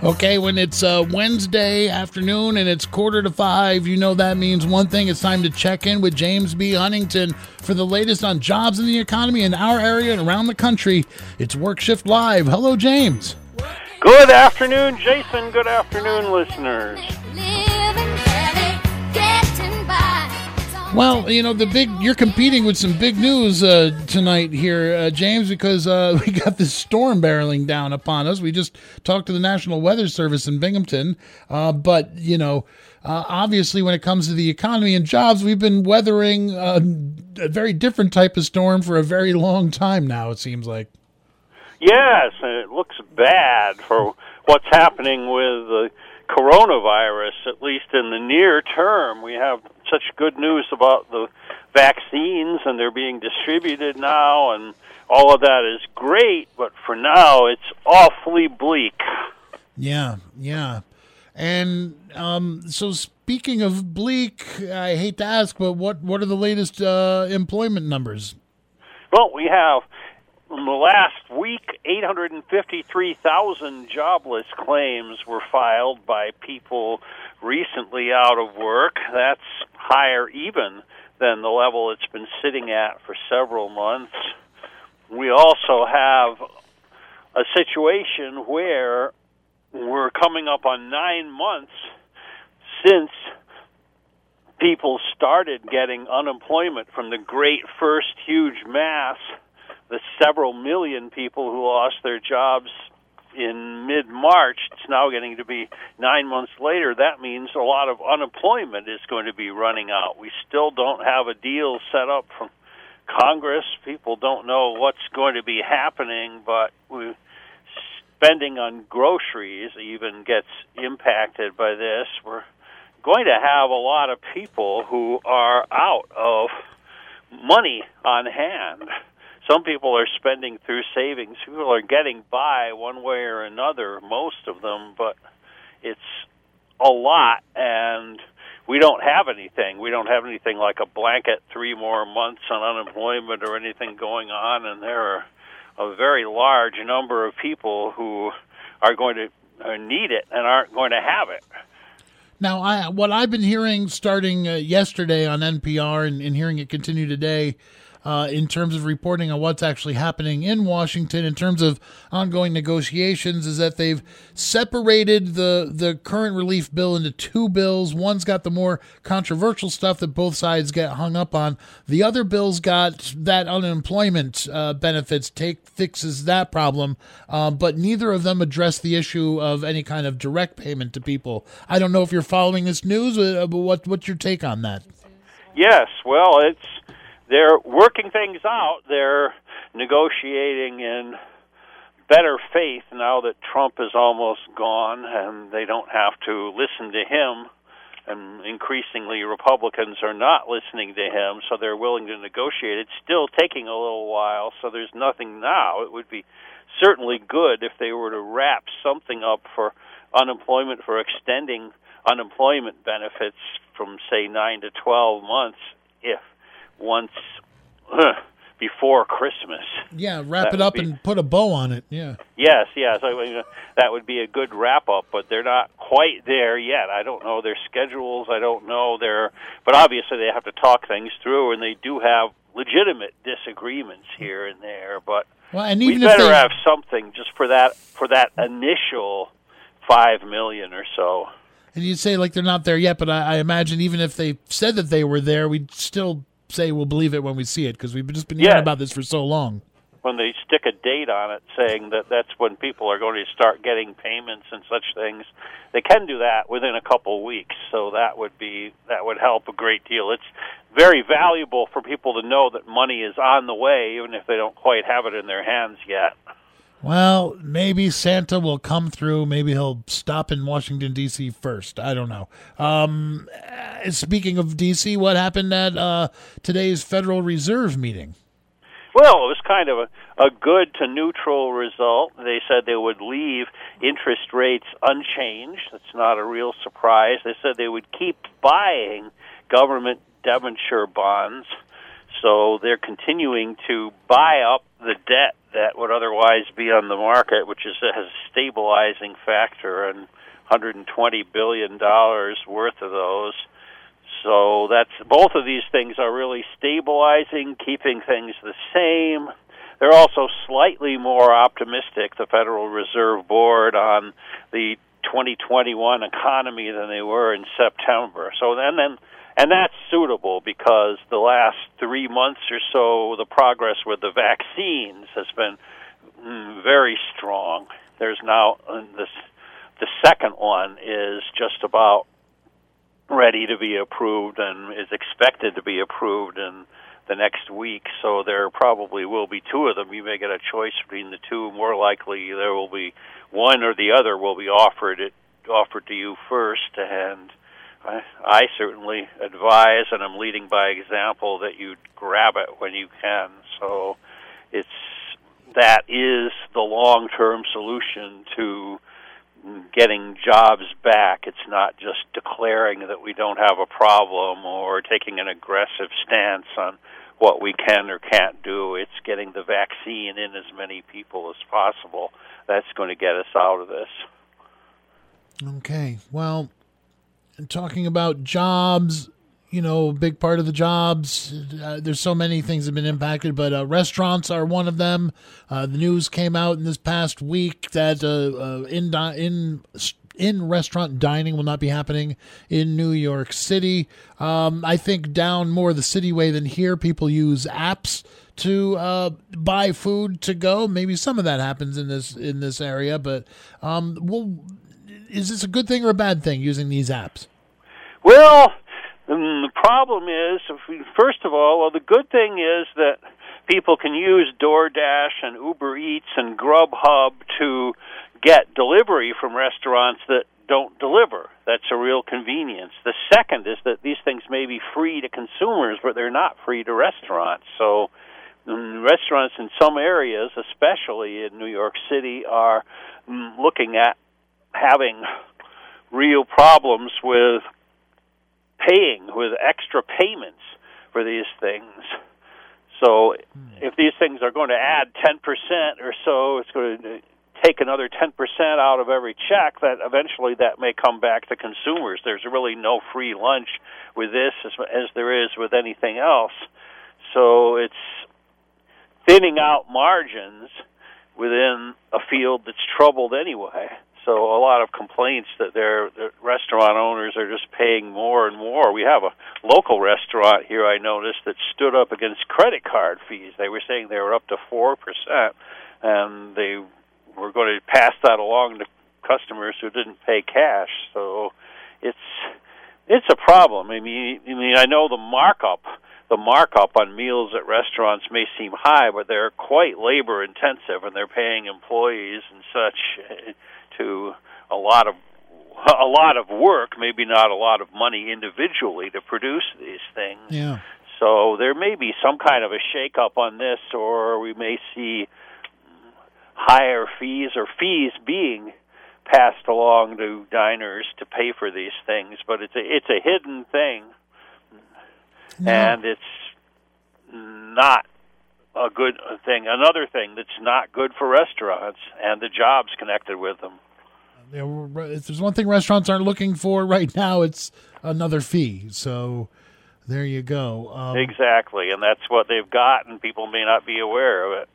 Okay, when it's Wednesday afternoon and it's 4:45, you know that means one thing. It's time to check in with James B. Huntington for the latest on jobs in the economy in our area and around the country. It's Work Shift Live. Hello, James. Good afternoon, Jason. Good afternoon, listeners. Well, you know, you're competing with some big news tonight here, James, because we got this storm barreling down upon us. We just talked to the National Weather Service in Binghamton, but, you know, obviously when it comes to the economy and jobs, we've been weathering a very different type of storm for a very long time now, it seems like. Yes, and it looks bad for what's happening with the coronavirus, at least in the near term. We have such good news about the vaccines, and they're being distributed now, and all of that is great, but for now, it's awfully bleak. Yeah. And so speaking of bleak, I hate to ask, but what are the latest employment numbers? Well, we have, in the last week, 853,000 jobless claims were filed by people recently out of work. That's higher even than the level it's been sitting at for several months. We also have a situation where we're coming up on 9 months since people started getting unemployment from the great first huge mass, the several million people who lost their jobs in mid-March. It's now getting to be 9 months later. That means a lot of unemployment is going to be running out. We still don't have a deal set up from Congress. People don't know what's going to be happening, but spending on groceries even gets impacted by this. We're going to have a lot of people who are out of money on hand. Some people are spending through savings. People are getting by one way or another, most of them, but it's a lot, and we don't have anything. We don't have anything like a blanket 3 more months on unemployment or anything going on, and there are a very large number of people who are going to need it and aren't going to have it. Now, what I've been hearing starting yesterday on NPR and hearing it continue today, in terms of reporting on what's actually happening in Washington, in terms of ongoing negotiations, is that they've separated the current relief bill into 2 bills. One's got the more controversial stuff that both sides get hung up on. The other bill's got that unemployment benefits fixes that problem, but neither of them address the issue of any kind of direct payment to people. I don't know if you're following this news, but what's your take on that? Yes, well, they're working things out. They're negotiating in better faith now that Trump is almost gone and they don't have to listen to him. And increasingly, Republicans are not listening to him, so they're willing to negotiate. It's still taking a little while, so there's nothing now. It would be certainly good if they were to wrap something up for unemployment, for extending unemployment benefits from, say, 9 to 12 months, if once before Christmas. Yeah, wrap it up and put a bow on it, yeah. Yes. I mean, that would be a good wrap-up, but they're not quite there yet. I don't know their schedules. I don't know but obviously they have to talk things through, and they do have legitimate disagreements here and there, but we better have something just for that initial $5 million or so. And you'd say, like, they're not there yet, but I imagine even if they said that they were there, we'd still say we'll believe it when we see it, because we've just been hearing about this for so long. When they stick a date on it saying that that's when people are going to start getting payments and such things, they can do that within a couple weeks, so that would help a great deal. It's very valuable for people to know that money is on the way, even if they don't quite have it in their hands yet. Well, maybe Santa will come through. Maybe he'll stop in Washington, D.C. first. I don't know. Speaking of D.C., what happened at today's Federal Reserve meeting? Well, it was kind of a good to neutral result. They said they would leave interest rates unchanged. That's not a real surprise. They said they would keep buying government debenture bonds. So they're continuing to buy up the debt that would otherwise otherwise be on the market, which has a stabilizing factor, and $120 billion worth of those. So that's both of these things are really stabilizing, keeping things the same. They're also slightly more optimistic, the Federal Reserve Board, on the 2021 economy than they were in September. So and that's suitable because the last 3 months or so, the progress with the vaccines has been very strong. There's now the second one is just about ready to be approved and is expected to be approved in the next week, so there probably will be two of them. You may get a choice between the two. More likely there will be one or the other will be offered to you first, and I certainly advise, and I'm leading by example, that you grab it when you can. So that is the long-term solution to getting jobs back. It's not just declaring that we don't have a problem or taking an aggressive stance on what we can or can't do. It's getting the vaccine in as many people as possible. That's going to get us out of this. Okay. Well, talking about jobs, a big part of the jobs, there's so many things have been impacted, but restaurants are one of them. The news came out in this past week that in-restaurant dining will not be happening in New York City. I think down more the city way than here, people use apps to buy food to go. Maybe some of that happens in this area, but is this a good thing or a bad thing, using these apps? Well, the problem is, first of all, the good thing is that people can use DoorDash and Uber Eats and Grubhub to get delivery from restaurants that don't deliver. That's a real convenience. The second is that these things may be free to consumers, but they're not free to restaurants. So restaurants in some areas, especially in New York City, are looking at having real problems with extra payments for these things. So if these things are going to add 10% or so, it's going to take another 10% out of every check, that eventually that may come back to consumers. There's really no free lunch with this as there is with anything else. So it's thinning out margins within a field that's troubled anyway. So a lot of complaints that the restaurant owners are just paying more and more. We have a local restaurant here, I noticed, that stood up against credit card fees. They were saying they were up to 4%, and they were going to pass that along to customers who didn't pay cash. So it's a problem. I mean, I know the markup on meals at restaurants may seem high, but they're quite labor intensive, and they're paying employees and such to a lot of work, maybe not a lot of money individually to produce these things. Yeah. So there may be some kind of a shake-up on this, or we may see higher fees or fees being passed along to diners to pay for these things. But it's a hidden thing, and it's not a good thing. Another thing that's not good for restaurants and the jobs connected with them. If there's one thing restaurants aren't looking for right now, it's another fee. So there you go. Exactly, and that's what they've got, and people may not be aware of it.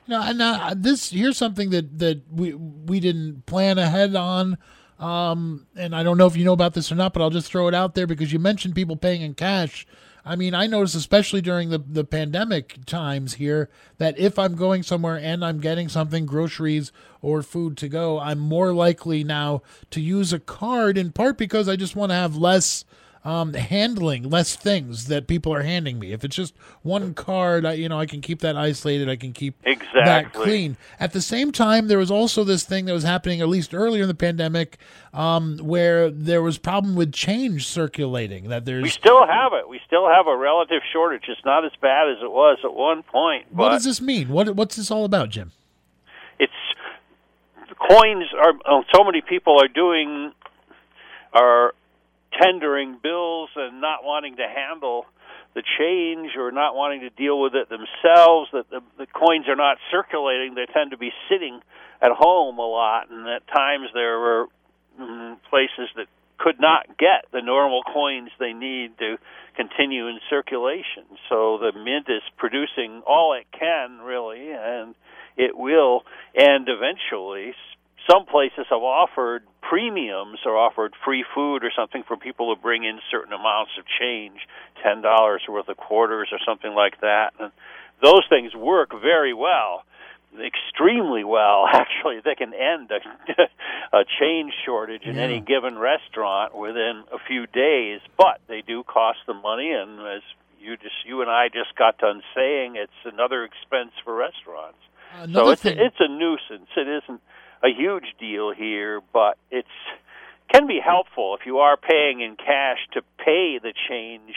Here's something that we didn't plan ahead on, and I don't know if you know about this or not, but I'll just throw it out there because you mentioned people paying in cash. I mean, I noticed, especially during the pandemic times here, that if I'm going somewhere and I'm getting something, groceries or food to go, I'm more likely now to use a card, in part because I just want to have less handling, less things that people are handing me. If it's just one card, I can keep that isolated. I can keep that clean. At the same time, there was also this thing that was happening, at least earlier in the pandemic, where there was problem with change circulating. We still have it. We still have a relative shortage. It's not as bad as it was at one point. What does this mean? What's this all about, Jim? It's coins so many people are tendering bills and not wanting to handle the change or not wanting to deal with it themselves, that the coins are not circulating. They tend to be sitting at home a lot, and at times there were places that could not get the normal coins they need to continue in circulation. So the mint is producing all it can, really, and it will. And eventually, some places have offered premiums or offered free food or something for people to bring in certain amounts of change, $10 worth of quarters or something like that. And those things work very well. Extremely well, actually. They can end a change shortage in any given restaurant within a few days, but they do cost them money, and as you and I just got done saying, it's another expense for restaurants. So it's a nuisance. It isn't a huge deal here, but it can be helpful if you are paying in cash to pay the change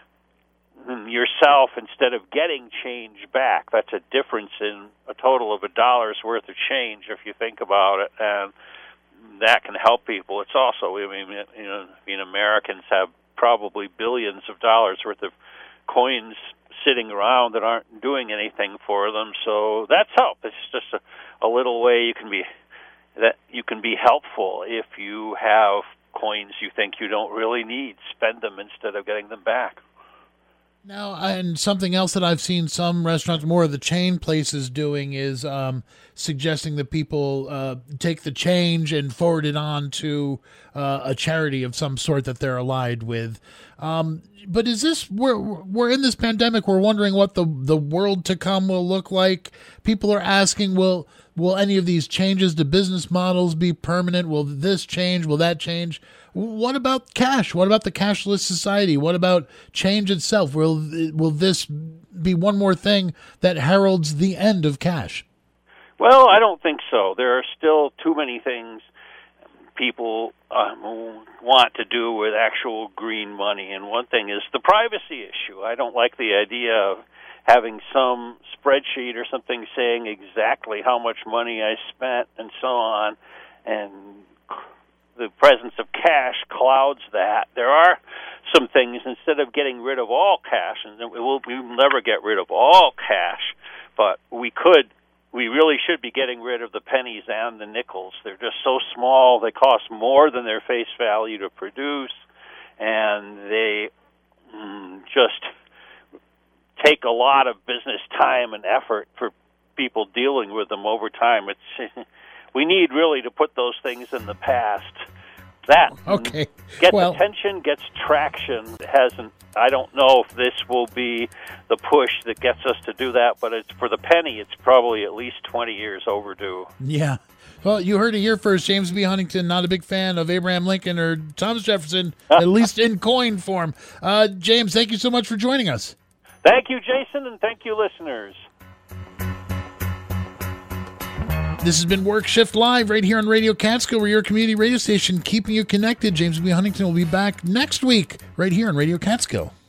yourself instead of getting change back. That's a difference in a total of $1 worth of change if you think about it, and that can help people. It's also, Americans have probably billions of dollars worth of coins sitting around that aren't doing anything for them, so that's help. It's just a little way you can be helpful if you have coins you think you don't really need. Spend them instead of getting them back. Now, and something else that I've seen some restaurants, more of the chain places doing, is suggesting that people take the change and forward it on to a charity of some sort that they're allied with. But is this, we're in this pandemic, we're wondering what the world to come will look like. People are asking, will any of these changes to business models be permanent? Will this change? Will that change? What about cash? What about the cashless society? What about change itself? Will this be one more thing that heralds the end of cash? Well, I don't think so. There are still too many things people want to do with actual green money, and one thing is the privacy issue. I don't like the idea of having some spreadsheet or something saying exactly how much money I spent and so on, and the presence of cash clouds that. There are some things, instead of getting rid of all cash, and we'll never get rid of all cash, but we really should be getting rid of the pennies and the nickels. They're just so small, they cost more than their face value to produce, and they just take a lot of business time and effort for people dealing with them over time. We need really to put those things in the past. That gets attention, gets traction. I don't know if this will be the push that gets us to do that, but it's for the penny, it's probably at least 20 years overdue. Yeah. Well, you heard it here first. James B. Huntington, not a big fan of Abraham Lincoln or Thomas Jefferson, at least in coin form. James, thank you so much for joining us. Thank you, Jason, and thank you, listeners. This has been Work Shift Live right here on Radio Catskill. We're your community radio station, keeping you connected. James B. Huntington will be back next week right here on Radio Catskill.